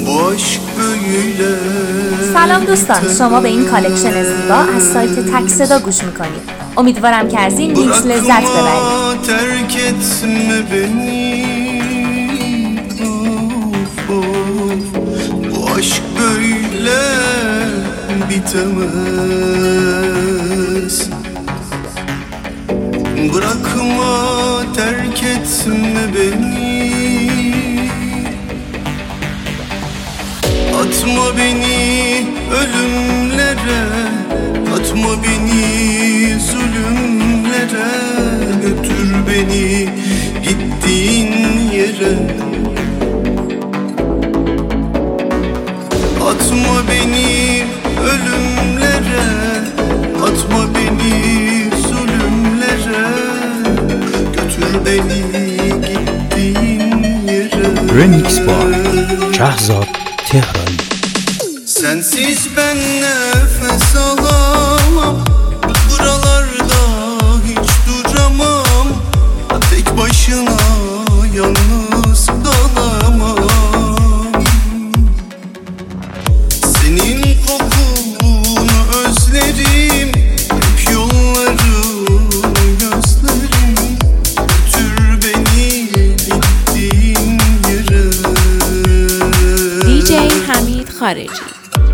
سلام دوستان، شما به این کالکشن زیبا از سایت تک صدا گوش میکنید. امیدوارم که از این میکس لذت ببرید. ترک etme beni. Bu aşk böyle bitemez. Bırakma terk etme beni. Atma beni ölümlere, atma beni zulümlere, götür beni gittiğin yere. Atma beni ölümlere, atma beni zulümlere, götür beni gittiğin yere. Remix Bar, Şahzat Tehrani. Sensiz ben nefes alamam, buralarda hiç duramam, tek başına yalnız kalamam. Senin kokunu özlerim, hep yollarını gözlerim, götür beni gittiğin yere. DJ حمید خارجی.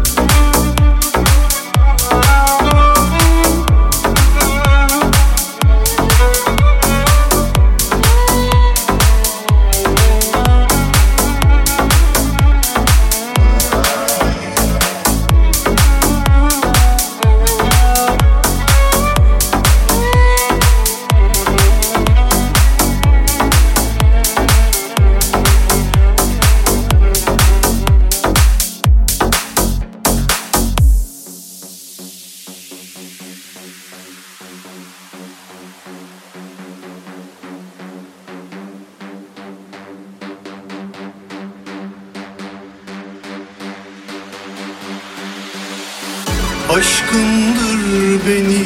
Aşkındır beni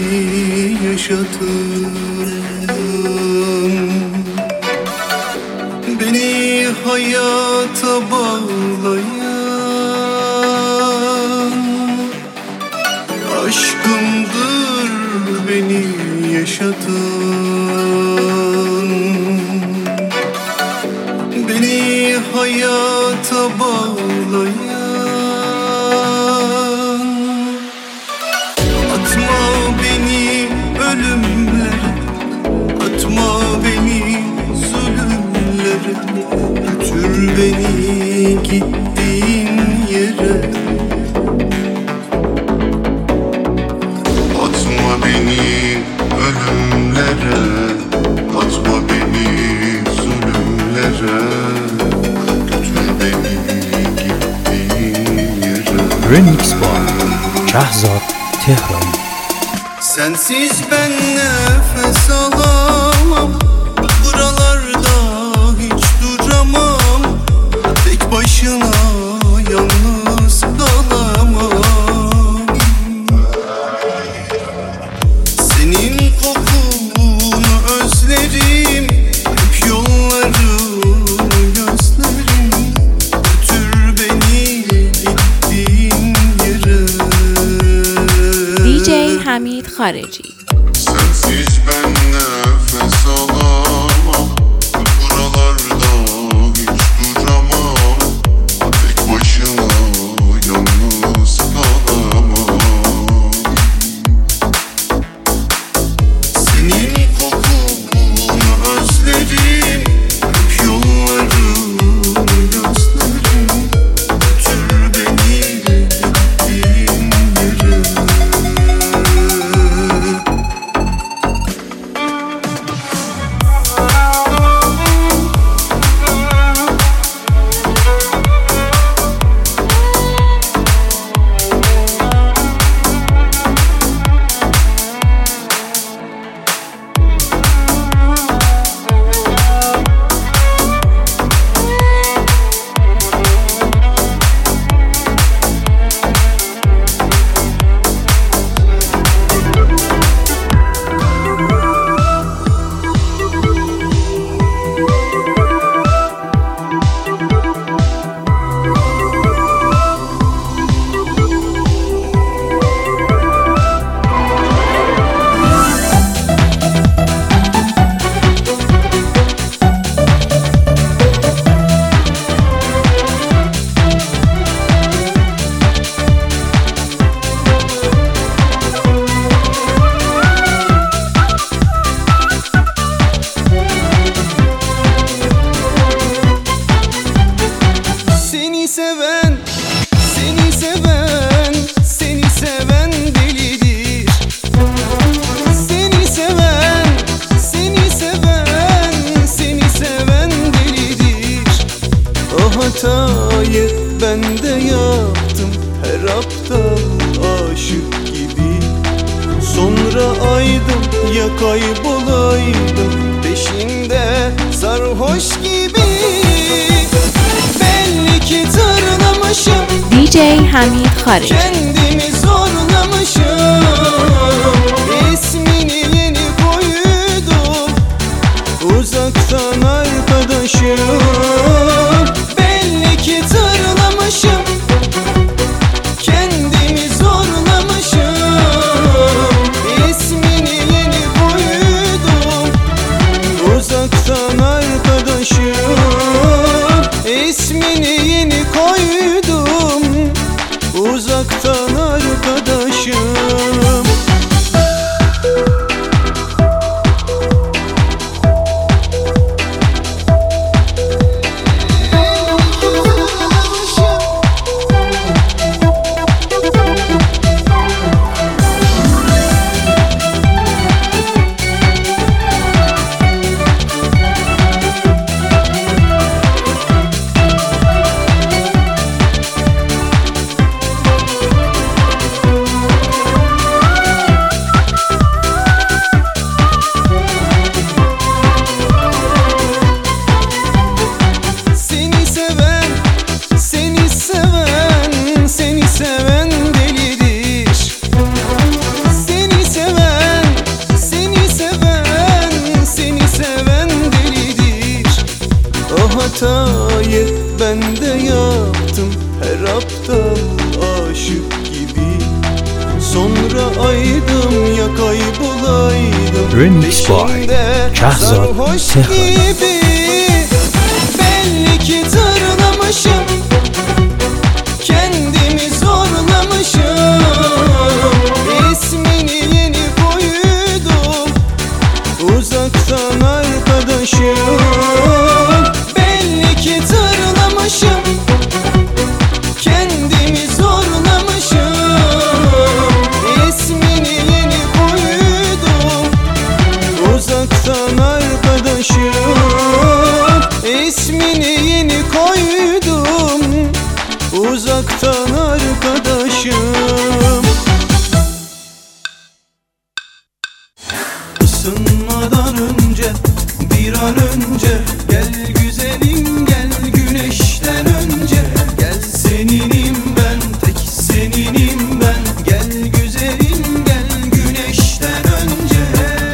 yaşatan, beni hayata bağlayan. Aşkındır beni yaşatan, beni hayata bağlayan. Atma beni ölümlere, atma beni zulümlere, götür beni gittiğin yere. Atma beni ölümlere, atma beni zulümlere, götür beni gittiğin yere. Remix Bar, Şahzat Tehrani. Sensiz ben nefes alamam, buralarda hiç duramam, tek başına yalnız kalamam. Senin kokunu özlerim, hep yollarını gözlerim, götür beni gittiğin yere. DJ حمید خارجی. Sensiz ben nefes alamam, buralarda hiç duramam, tek başına yalnız kalamam. Senin kokunu özlerim, hep yollarını gözlerim, götür beni gittiğin yere. Seni seven, seni seven, seni seven delidir. Seni seven, seni seven, seni seven delidir. O hatayı ben de yaptım, her aptal aşık gibi. Sonra aydım ya kaybolaydım, peşinde sarhoş gibi. Belli ki tırlamışım, DJ Hamid Khareci. kendimi zorlamışım. İsmini yeni koydum, uzaktan arkadaşım. Belli ki tırlamışım, kendimi zorlamışım. İsmini yeni koydum, uzaktan arkadaşım. İsmini yeni koydum, uzaktan arkadaşım. Seni seven, seni seven, seni seven delidir. Seni seven, seni seven, seni seven delidir. O hatayı ben de yaptım, her aptal aşık gibi. Sonra aydım ya kaybolaydım, Remix by peşinde Şahzat sarhoş Tehran. gibi. Belli ki tırlamışım, kendimi zorlamışım. İsmini yeni koydum, uzaktan arkadaşım. Belli ki tırlamışım, kendimi zorlamışım. İsmini yeni koydum, uzaktan arkadaşım. İsmini yeni koydum, uzaktan arkadaşım. Isınmadan önce, bir an önce gel güzelim gel, güneşten önce gel. Seninim ben, tek seninim ben. Gel güzelim gel, güneşten önce.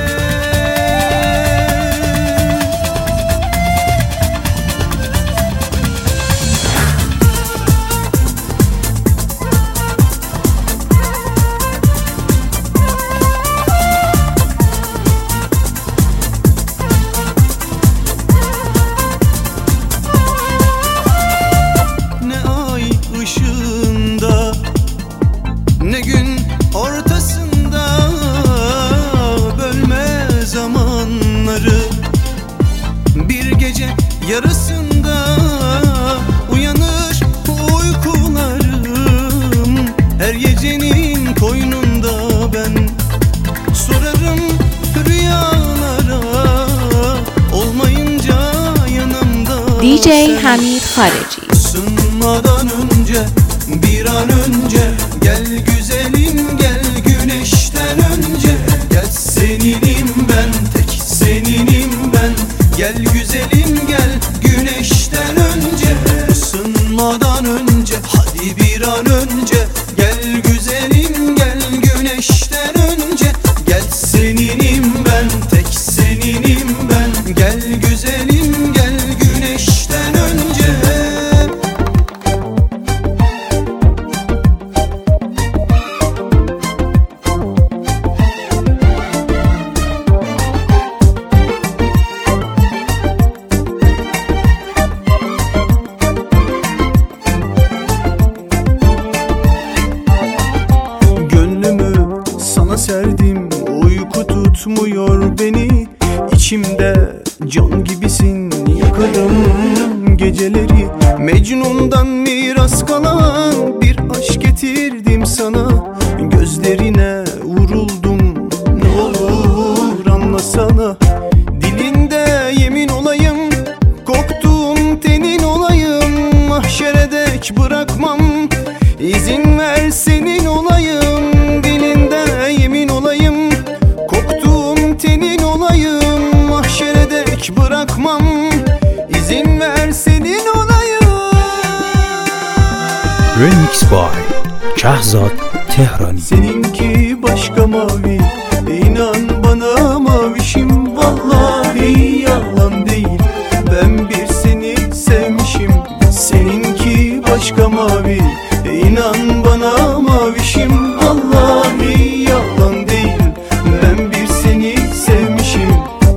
Ne ay ışığında, ne gün ortasında, bölme zamanları. Bir gece yarısında uyanır uykularım. Her gecenin koynunda ben sorarım rüyalara, olmayınca yanımda DJ sen. Hamid Khareci. Isınmadan önce, bir an önce gel güzelim gel, güneşten önce gel. Seninim ben, tek seninim ben. Gel güzelim gel, güneşten önce. Isınmadan önce, hadi bir an önce gel güzelim gel, güneşten önce gel. Seninim ben, tek seninim ben. Gel güzelim gel, güneşten önce. serdim, uyku tutmuyor beni. İçimde can gibisin, yakarım geceleri. Mecnun'dan miras kalan bir aşk getirdim sana. Gözlerine vuruldum, ne olur anlasana. Dilinde yemin olayım, koktuğum tenin olayım. Mahşere dek bırakmam, izin ver senin olayım. Dilinde yemin olayım, koktuğum tenin olayım. Mahşere dek bırakmam, izin ver senin olayım. Remix by Shahzod Tehrani. Seninki başka mavi, inan bana mavişim. Vallahi yalan değil, ben bir seni sevmişim. Seninki başka mavi, inan bana mavişim. Vallahi yalan değil, ben bir seni sevmişim.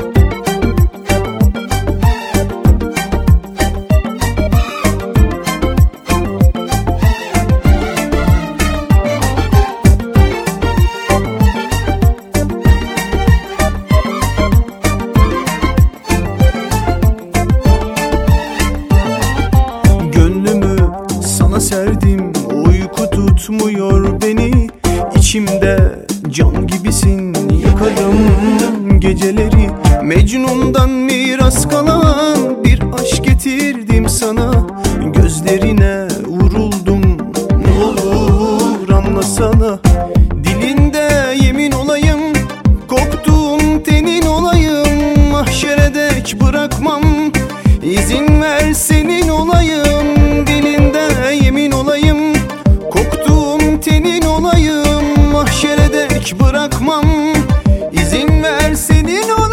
Gönlümü sana serdim, uyku tutmuyor beni. İçimde can gibisin, yakarım geceleri. Mecnun'dan miras kalan bir aşk getirdim sana. Gözlerine vuruldum, ne olur anlasana. Dilinde yemin olayım, koktuğum tenin olayım. Mahşere dek bırakmam, izin ver senin olayım. Dilinde yemin olayım, koktuğum tenin olayım. Mahşere dek bırakmam, izin ver senin olayım.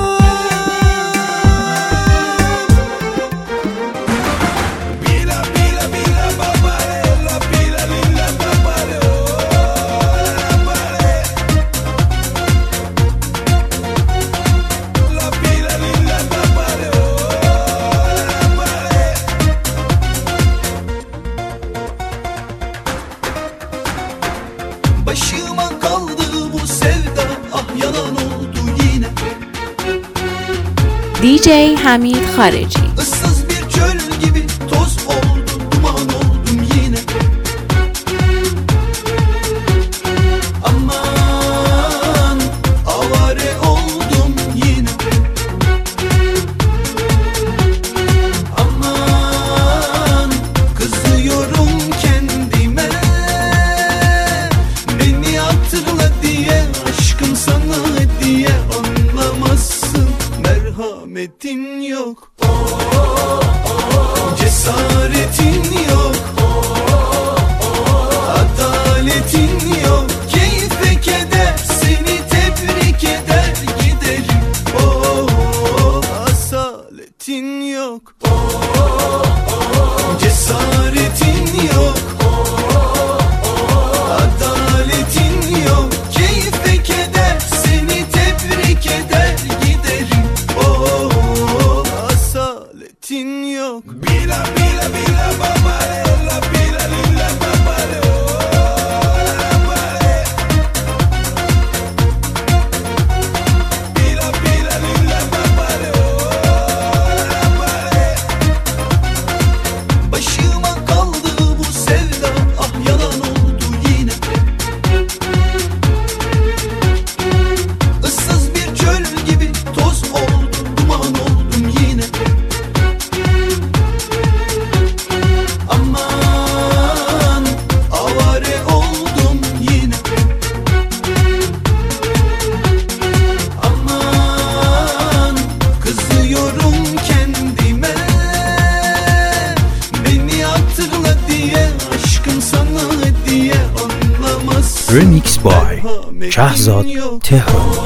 Başıma kaldı bu sevda, ah yalan oldu yine. DJ Hamid Khariji. Issız bir çöl gibi toz oldum, duman oldum yine. Aman avare oldum yine. Aman kızıyorum kendime. Beni hatırla diye, aşkım sana hediye. Anlamazsın, merhametin yok. Cesaretin yok. Adaletin yok. Keyfe keder, seni tebrik eder giderim. Asaletin yok. Cesaretin yok. Adaletin yok. Keyfe keder, seni tebrik eder giderim. Asaletin yok. Bila bila bila babarella, bila lilla babarella. Bila bila lilla babarella. Başıma kaldı bu sevda, ah yalan oldu yine. Issız bir çöl gibi toz oldum, duman oldum yine. Aman avare oldum yine. Aman kızıyorum kendime. Beni hatırla diye, aşkım sana hediye. Anlamazsın, Remix by Shahzod Tehrani.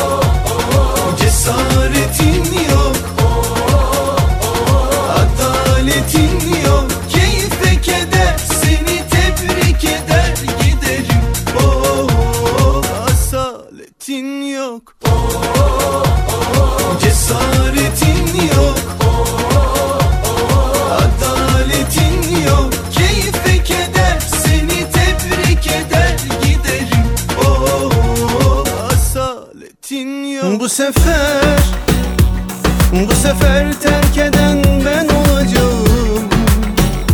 cesaretin yok. Adaletin yok. Keyfe keder, seni tebrik eder giderim. Asaletin yok. Cesaretin yok. Adaletin yok. Keyfe keder, seni tebrik eder giderim. Asaletin yok. Bu sefer terk eden ben olacağım.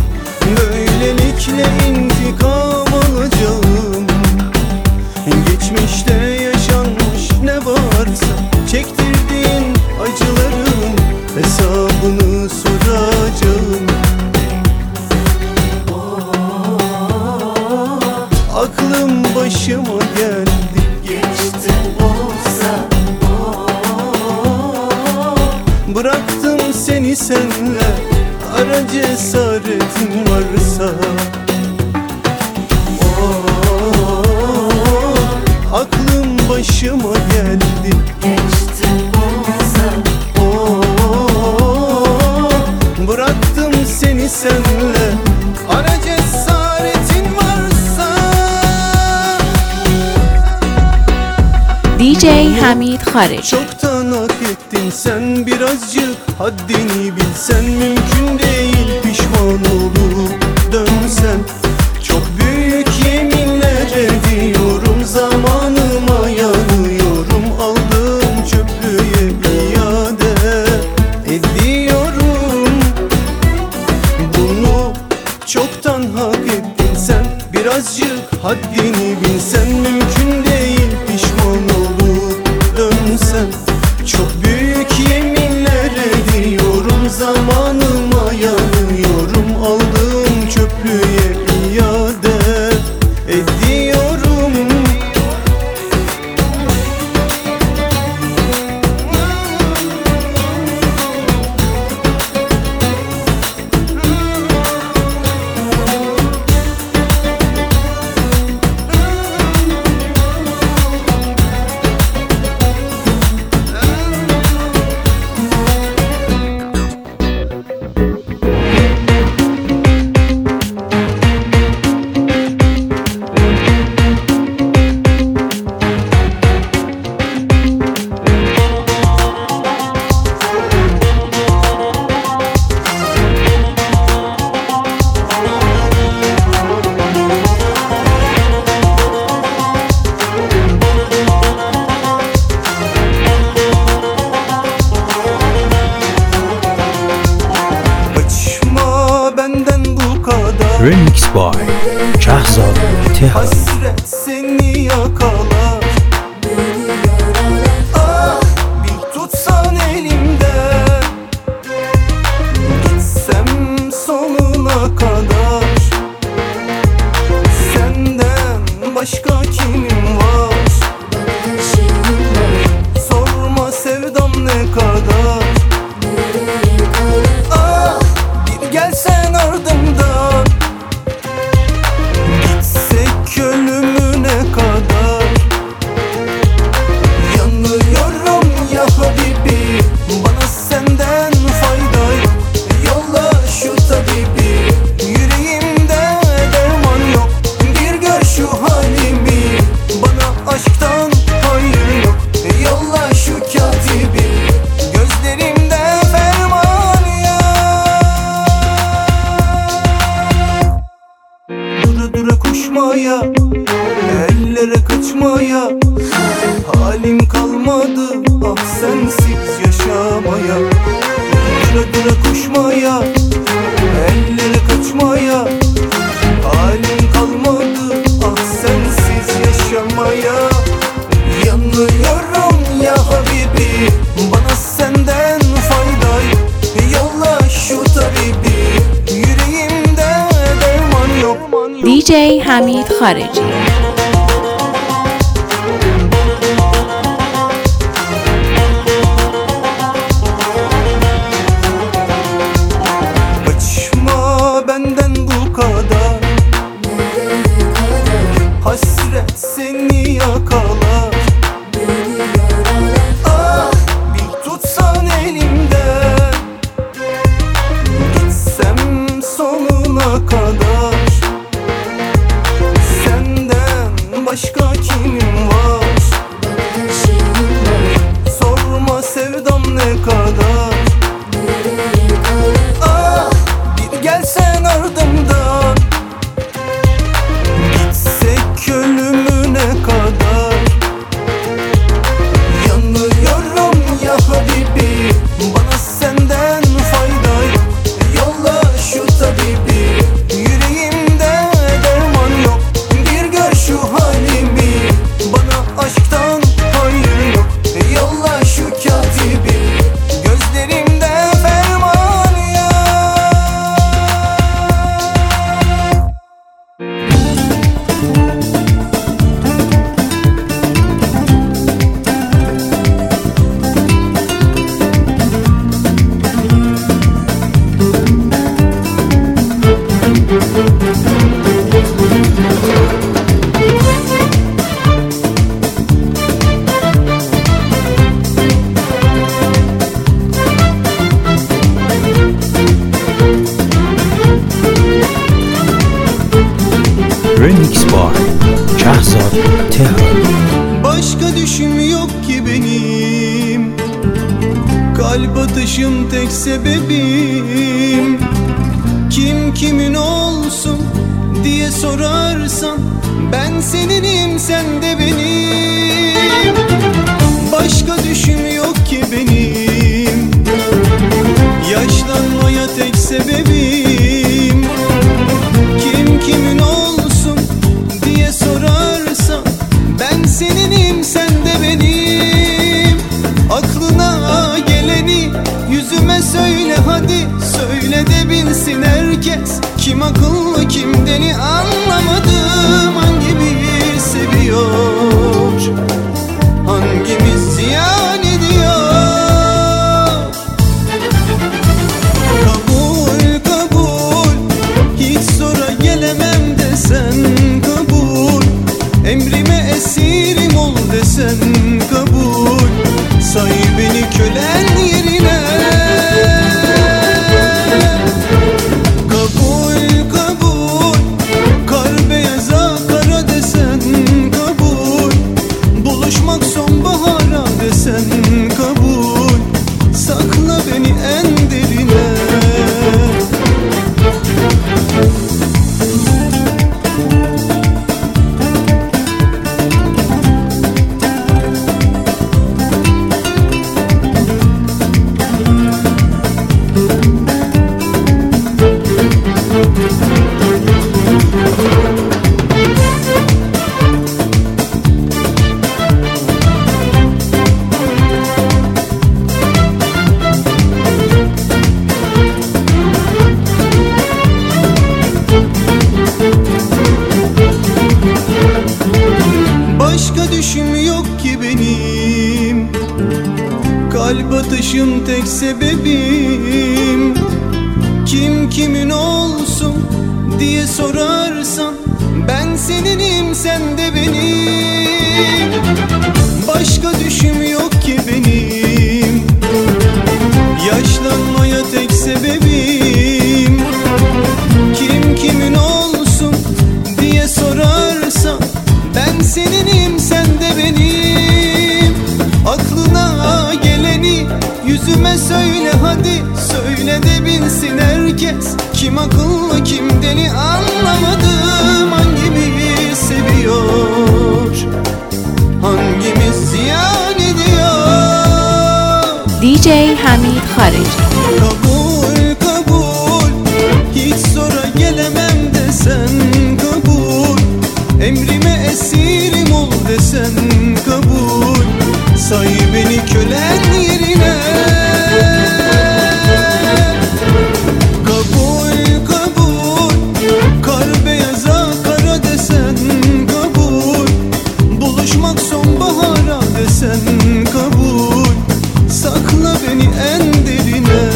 bekle, intikam alacağım. Geçmişte yaşanmış ne varsa, çektirdiğin acıların hesabını soracağım. Aklım başıma geldi, geçti olsa. Bıraktım seni senle, ara cesaretin varsa. Aklım başıma geldi, geçti olsa. Bıraktım seni senle, ara cesaretin varsa. DJ Hamid Khareci. Çoktan hak ettin sen, birazcık haddini bilsen. Mümkün değil pişman olup dönsen. Çok büyük yeminler ediyorum, zamanıma yanıyorum. Aldığım çöplüğe iade ediyorum. Bunu çoktan hak ettin sen, birazcık haddini bilsen. Mümkün değil pişman olup dönsen. Çok büyük yeminler ediyorum, zamanıma yanıyorum. Aldığım çöplüğe iade ediyorum. Remix by Shahzad Tehran. Hasret seni yakalar. Ah, bir tutsan elimden, gitsem sonuna kadar. Senden başka kimim var? Sorma sevdam ne kadar. Ah, bir gelsen ardımdan, gitsek ölümüne kadar. Yanıyorum ya Habibi, bana senden fayda yok. Yolla şu tabibi, yüreğimde derman yok. Bir gör şu halimi, bana aşktan hayır yok. Yolla şu katibi, gözlerimde ferman yok. Dura dura koşmaya, ellere kaçmaya halim kalmadı, ah sensiz yaşamaya. Dura dura koşmaya, ellere kaçmaya halim kalmadı, ah sensiz yaşamaya. Yanıyorum ya Habibi, bana senden fayda yok. Yolla şu tabibi, yüreğimde derman yok. DJ Hamid Khareci. Kaçma benden bu kadar. Hasret seni yakalar. Ah, bir tutsan elimden, gitsem sonuna kadar. Senden başka kimim var? Sorma sevdam ne kadar. Ah, bir gelsen ardımdan, gitsek ölümüne kadar. Yanıyorum ya Habibi, bana senden fayda yok. Yolla şu tabibi, yüreğimde Remix by Şahzad Tehran. Başka düşüm yok ki benim, kalp atışım tek sebebim. Kim kimin olsun diye sorarsan, ben seninim sen de benim. Başka düşüm yok ki benim, yaşlanmaya tek sebebim. Kim kimin olsun diye sorarsan, ben seninim sen de benim. Aklına geleni yüzüme söyle hadi, söyle de bilsin herkes. Kim akıllı kim deli anlamadım. Hangimiz seviyor, hangimiz ziyan ediyor? Kabul kabul, hiç sonra gelemem desen kabul. Emrime esirim ol desen kabul. Say beni kölen yerine. Kabul kabul, kar beyaza kara desen kabul. Buluşmak sonbahara desen kabul. Sakla beni en derine. Başka düşüm yok ki benim, kalp atışım tek sebebim. Kim kimin olsun diye sorarsan, ben seninim sen de benim. Başka düşüm yok ki benim, yaşlanmaya tek sebebim. Kim kimin olsun diye sorarsan, ben seninim sen de benim. Aklına geleni yüzüme söyle hadi, söyle de bilsin herkes. Kim akıllı kim deli anlamadım. Hangimiz seviyor, hangimiz ziyan ediyor? DJ Hamid Khariji. Kabul kabul, hiç sonra gelemem desen kabul. Emrime esirim ol desen kabul. Say beni kölen yerine. Kabul kabul, kar beyaza kara desen kabul. Buluşmak sonbahara desen kabul. Sakla beni en derine.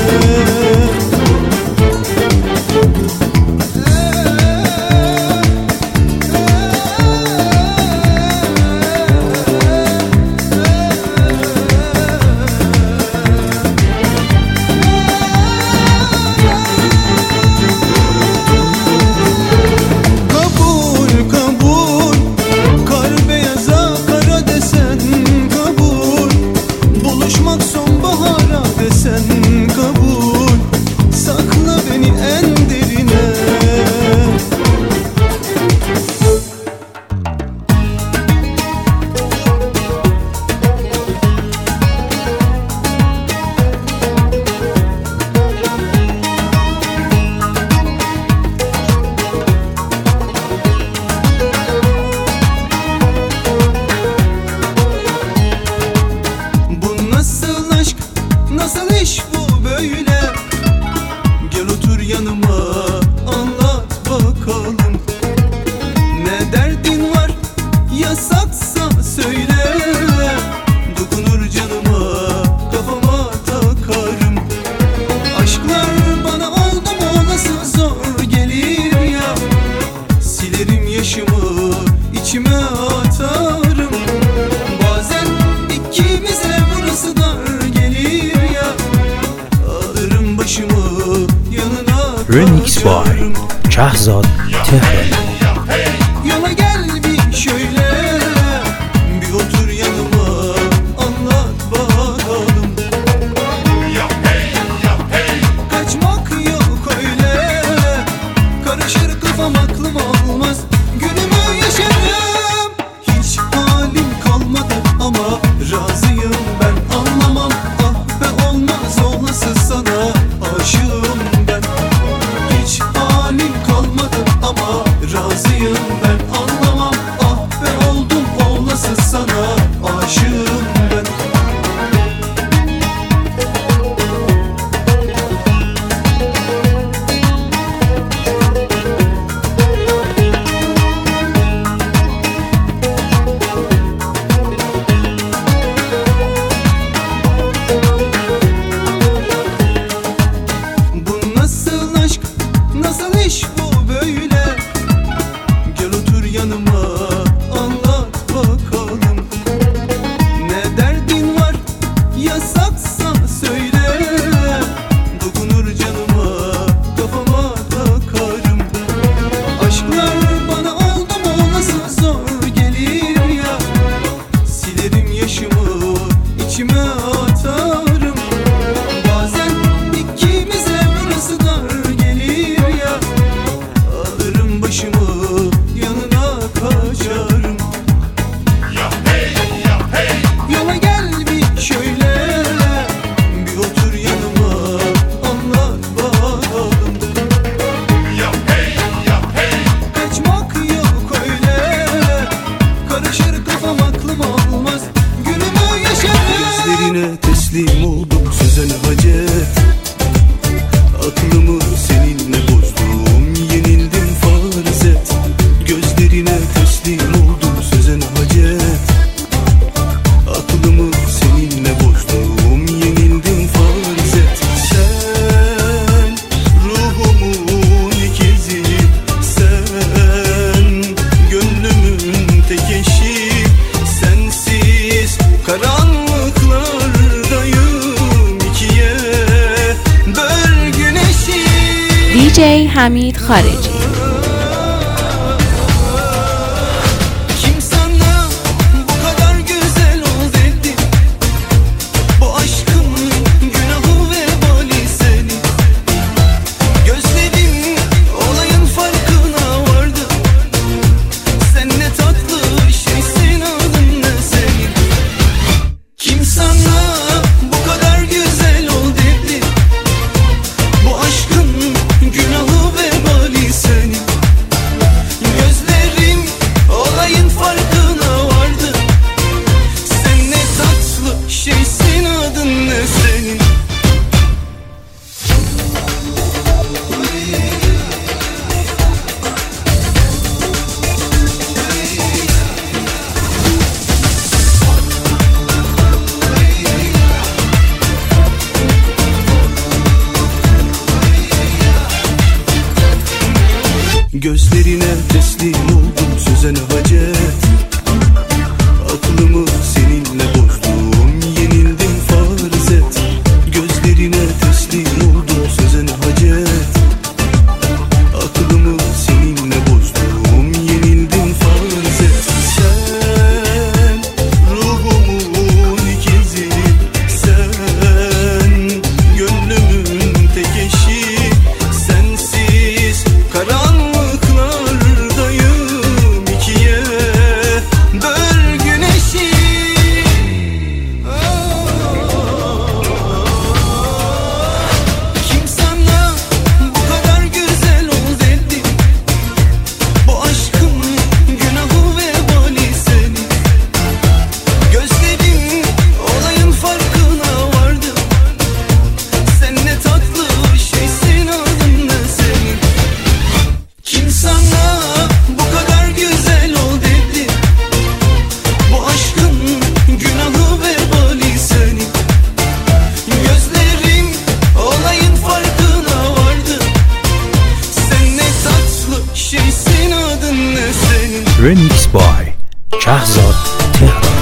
Remix by Şahzad Tehran. kafam aklım almaz. Günümü yaşarım, hiç halim kalmadı ama razıyım ben, anlamam. Ah be olmaz olası sana aşığım ben. Hiç halim kalmadı ama razıyım ben, anlamam. Ah be oldum olası sana aşığım ben. Bu nasıl aşk, nasıl iş bu böyle? Gel otur yanıma, anlat bakalım. Ne derdin var, yasaksa söyle. Dokunur canıma, kafama takarım. Aşklar bana oldu mu nasıl zor gelir ya. Silerim yaşımı, içime atarım. Bazen ikimize burası dar gelir ya. Alırım başımı, yanına kaçarım. Yola gel bir şöyle, bir otur yanıma, anlat bakalım. Kaçmak yok öyle, karışır kafam aklım almaz. Günümü yaşarım. Gözlerine teslim oldum Sözen Hacet. Aklımı seninle bozdum, yenildim farz et. Gözlerine teslim oldum Sözen Hacet. Aklımı seninle bozdum, yenildim farz et. Sen ruhumun ikizi, sen gönlümün tek eşi. Sensiz karanlıklardayım, ikiye böl güneşi. DJ حمید خارجی. Kim sana bu kadar güzel ol dedi? Bu aşkın günahı vebali senin. Gözlerin olayın farkına vardı. Sen ne tatlı şeysin, adın ne senin? Kim sana bu kadar güzel ol dedi? Bu aşkın günahı vebali senin. Gözlerim olayın farkına vardı. Sen ne tatlı şeysin, adın ne senin? Gözlerine teslim oldum Sözen Hacet. Aklımı seninle bozdum, yenildim farz et. Gözlerine teslim oldum Sözen Hacet. Aklımı seninle bozdum, yenildim farz et. Sen ruhumun ikizi, sen gönlümün tek eşi. Sensiz karanlıklardayım, ikiye böl güneşi. Kim sana bu kadar güzel ol dedi? Bu aşkın günahı vebali senin. Gözlerin olayın farkına vardı. Sen ne tatlı şeysin, adın ne senin? Kim sana bu kadar güzel ol dedi? Bu aşkın günahı vebali senin. Gözlerin olayın farkına vardı. Sen ne tatlı şeysin, adın ne senin? Remix by Kehzad Tehran.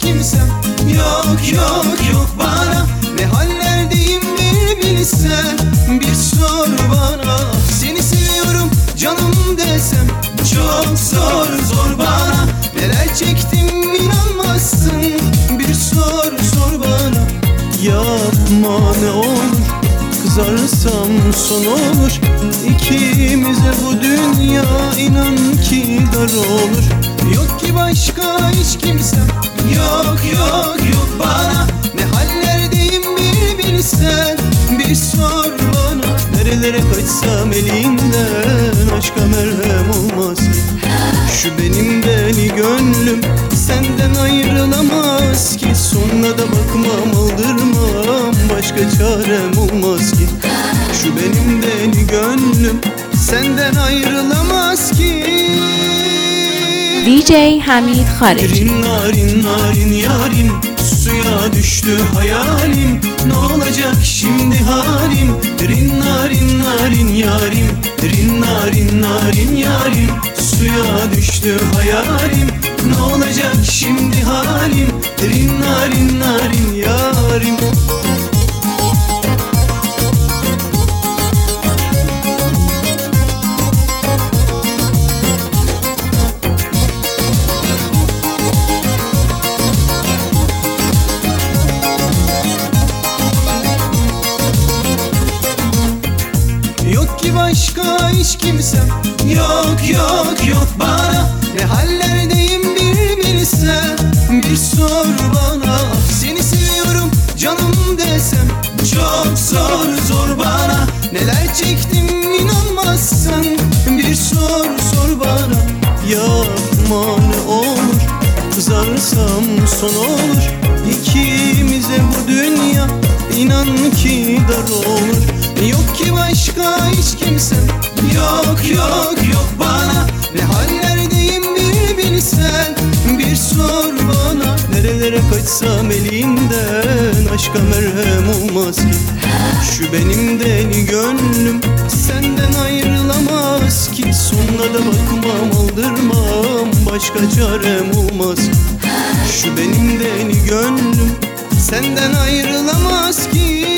kimsem yok yok yok bana. Ne hallerdeyim bir bilsen, bir sor bana. Seni seviyorum canım desem çok zor zor bana. Neler çektim inanmazsın, bir sor sor bana. Yapma ne olur, kızarsam son olur. İkimize bu dünya inan ki dar olur. Yok ki başka hiç kimsem yok yok yok bana. Ne hallerdeyim bir bilsen, bir sor bana. Nerelere kaçsam elinden aşka merhem olmaz ki. Şu benim deli gönlüm senden ayrılamaz ki. Sonra da bakmam aldırmam, başka çarem olmaz ki. Şu benim deli gönlüm senden ayrılamaz ki. DJ Hamid Khareci. Rin narin narin yarim, suya düştü hayalim. Ne olacak şimdi halim? Rin narin narin yarim, rin narin narin yarim, suya düştü hayalim. Ne olacak şimdi halim? Rin narin narin yarim. Yok ki başka hiç kimsem yok yok yok bana. Ne hallerdeyim bir bilsen, bir sor bana. Seni seviyorum canım desem çok zor zor bana. Neler çektim inanmazsan, bir sor sor bana. Yapma ne olur, kızarsam son olur. İkimize bu dünya inan ki dar olur. Yok ki başka hiç kimsem yok yok yok bana. Ne hallerdeyim bir bilsen, bir sor bana. Nerelere kaçsam elinden aşka merhem olmaz ki. Şu benim deli gönlüm senden ayrılamaz ki. Sonra da bakmam aldırmam, başka çarem olmaz ki. Şu benim deli gönlüm senden ayrılamaz ki.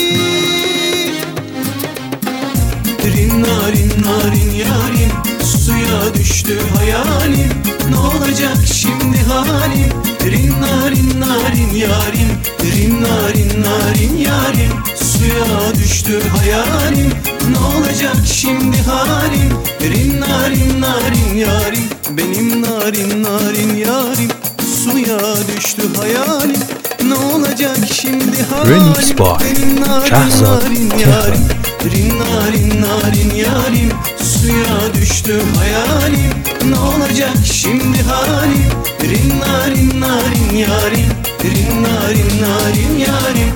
Rin narin narin yarim, suya düştü hayalim. Ne olacak şimdi halim? Rin narin narin yarim, rin narin narin yarim, suya düştü hayalim. Ne olacak şimdi halim? Rin narin narin yarim, benim narin narin yarim, suya düştü hayalim. Ne olacak şimdi halim? Remix by Benim narin Kahzat narin Tehran. yarim, rin narin narin yarim, suya düştü hayalim. Ne olacak şimdi halim? Rin narin narin yarim, rin narin narin yarim.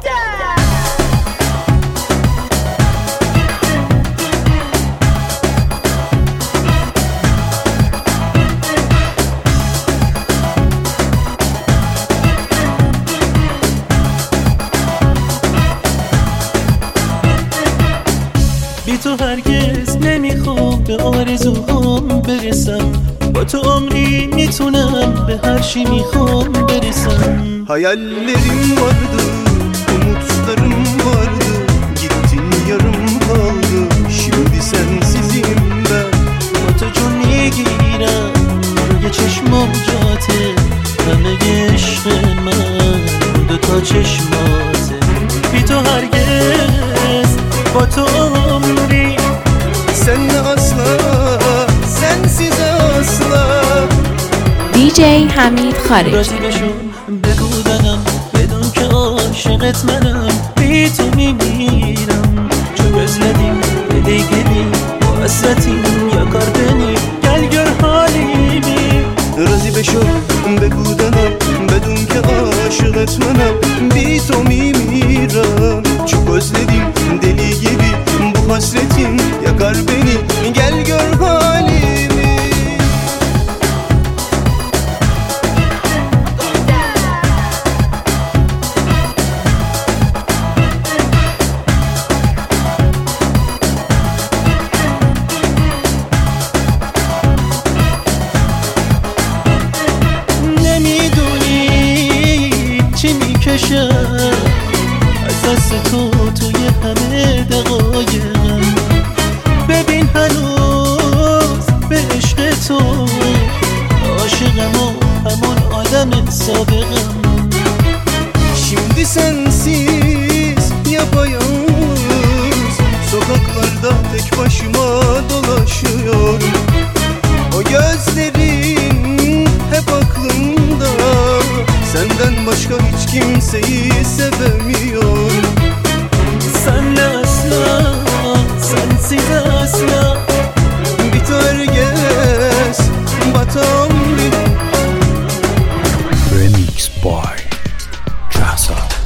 بی تو هرگز نمیخوام به آرزوهام برسم. با تو عمری میتونم به هر چی میخوام برسم. Hayallerim vardı, umutlarım vardı. Gittin yarım kaldı, şimdi sensizim ben. با تو جون میگیرم روی چشمام جاته. همه عشق من دوتا چشماته. بی تو هرگز با تو عمری Senle asla, sensiz asla. DJ Hamid Khareci. راضی بشو بگو دلم بدون که عاشقت منم. بی تو میمیرم çok özledim deli gibi. Bu hasretin yakar beni, gel gör halimi. Razı beşo begudana bedun ki aşık etmenem. Bir to mimiram çok özledim deli gibi. Bu hasretin yakar beni, gel gör halimi. از دست تو توی همه دقایقم. ببین هنوز به عشق تو عاشقم و همون آدم سابقم. Şimdi sensiz yapayalnız sokaklarda tek başıma dolaşıyorum. O gözlerin hep aklımda, senden başka hiç kimseyi sevemiyorum. Senle asla, sensiz asla. Biter gez batam bir Remix by Chahzad.